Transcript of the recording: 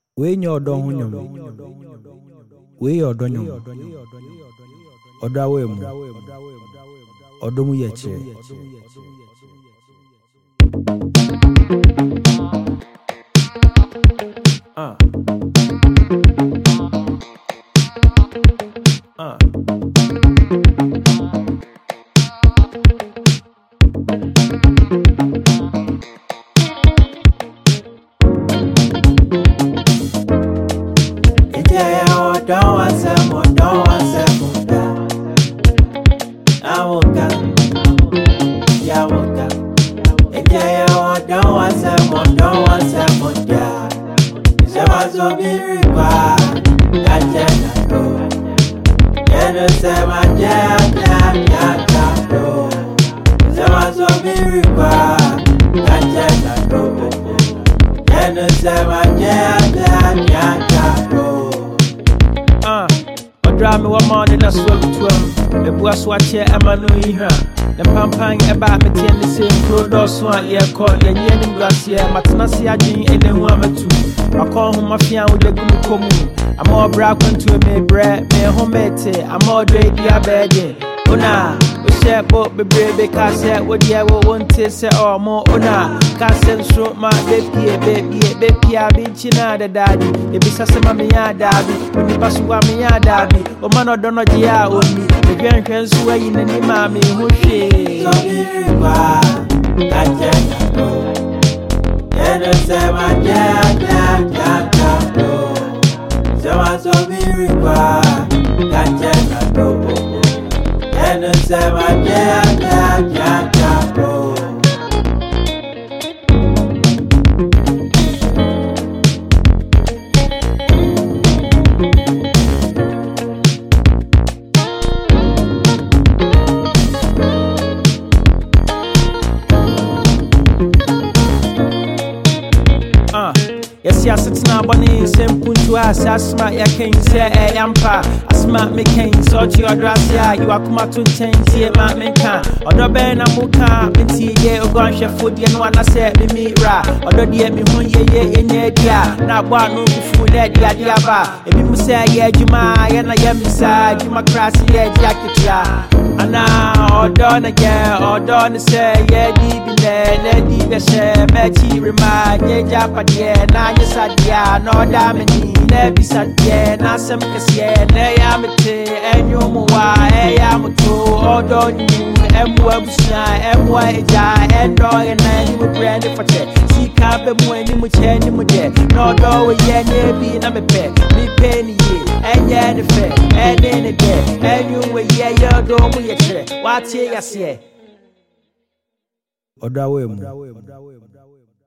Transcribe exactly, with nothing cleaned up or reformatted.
We your don hunyum. We your donum. Oda we mu. Odomu yeche. Ah. Ah. Don't want some, don't want some. I woke up, yeah, I woke up. Yeah, don't want some, don't want some. Yeah, so I so be required. Can't get no. Yeah, no say my yeah, yeah, yeah, yeah, no. So I so be required. Can't get no. Yeah, no say my yeah, yeah, yeah, yeah, no. Ah, Odrami wa mani na swell twelve. The boss watch here, Emma no here. The pampang about me ten the same produce one year call. The yearning glass here, Matanasi Ajin and then one two. I call him mafia with the good commune. I'm all bracken to me bread, me homemade. I'm all day dia bedding. Una, we share boat be brave because I would yeah, we want to say or more. Una, can't send through my baby, baby, baby, I've been china the daddy. If it's a summer, daddy, when you pass one me, daddy, or man or don't know, yeah, only the grandparents who are in the name of me who she. So be required, I can't go. And I say, my dad, dad, dad, dad, no. So I so be required, I can't go. And I say, my dad, dad, dad, dad, no. Yes, yes, it's not bunny, same point to us. Asma, ya can say, a yampa. Asma, me can sort your dress, ya. You are come to change here, my man can. Or the Ben Amuka, Minty, ye, or gone chef food, and one I said, me meet ra. Or the dear me, one ye, ye, in ye, dear. Now, one no food, that ya, diaba. If you say, yeah, Juma, and I am inside, you my crassy, yeah, jacket, ya. And now, or done again, or done say, yeah, deep in there, lady, the share, Matty, remind, yeah, Japan, yeah, now. Yes, I did no damage. Never said, yeah, now some kiss, yeah, nay, I'm a tea, and you more, I am a two, or don't you, and what's not, and why, and dog, and then you would brand it for check. See, can't be more any much any more there. No, do it, yeah, maybe, and I'm a pet, me penny, and yeah, the fair, and then again, and you were, yeah, you're doing with your chair. What's here, I say? Oda we mu.